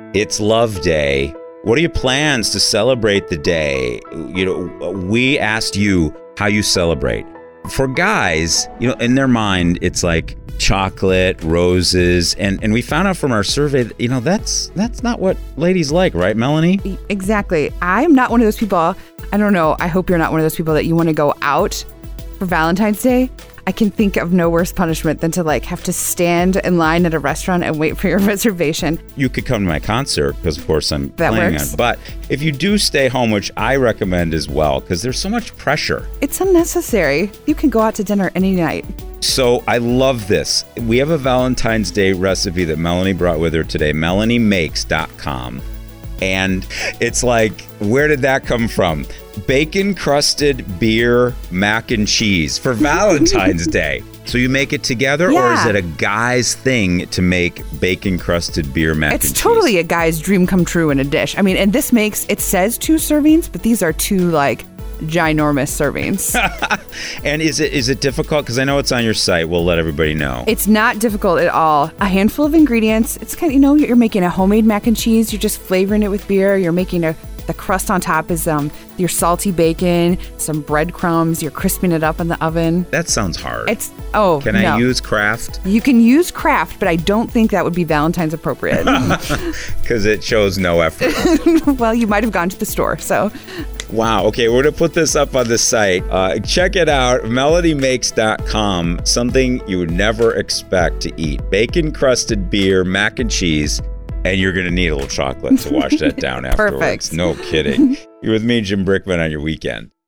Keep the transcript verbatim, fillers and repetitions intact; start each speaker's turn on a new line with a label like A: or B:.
A: It's Love Day. What are your plans to celebrate the day? You know, we asked you how you celebrate. For guys, you know, in their mind, it's like chocolate, roses, and, and we found out from our survey that, you know, that's that's not what ladies like, right, Melanie?
B: Exactly. I'm not one of those people. I don't know. I hope you're not one of those people that you want to go out for Valentine's Day. I can think of no worse punishment than to like have to stand in line at a restaurant and wait for your reservation.
A: You could come to my concert because, of course, I'm
B: that
A: playing
B: works.
A: on. But if you do stay home, which I recommend as well, because there's so much pressure.
B: It's unnecessary. You can go out to dinner any night.
A: So I love this. We have a Valentine's Day recipe that Melanie brought with her today, melanie makes dot com. And it's like, where did that come from? Bacon crusted beer mac and cheese for Valentine's Day. So you make it together,
B: yeah.
A: or is it a guy's thing to make bacon crusted beer mac
B: it's
A: and cheese?
B: It's totally a guy's dream come true in a dish. I mean, and this makes, it says two servings, but these are two like ginormous servings.
A: And is it is it difficult? Because I know it's on your site. We'll let everybody know.
B: It's not difficult at all. A handful of ingredients. It's kind of, you know, you're making a homemade mac and cheese. You're just flavoring it with beer. You're making a, the crust on top is um your salty bacon, some breadcrumbs. You're crisping it up in the oven.
A: That sounds hard.
B: It's, oh,
A: Can
B: no.
A: I use Kraft?
B: You can use Kraft, but I don't think that would be Valentine's appropriate.
A: Because it shows no effort.
B: Well, you might have gone to the store, so...
A: Wow. Okay, we're going to put this up on the site. Uh, check it out, melanie makes dot com. Something you would never expect to eat. Bacon-crusted beer, mac and cheese, and you're going to need a little chocolate to wash that down afterwards.
B: Perfect.
A: No kidding. You're with me, Jim Brickman, on your weekend.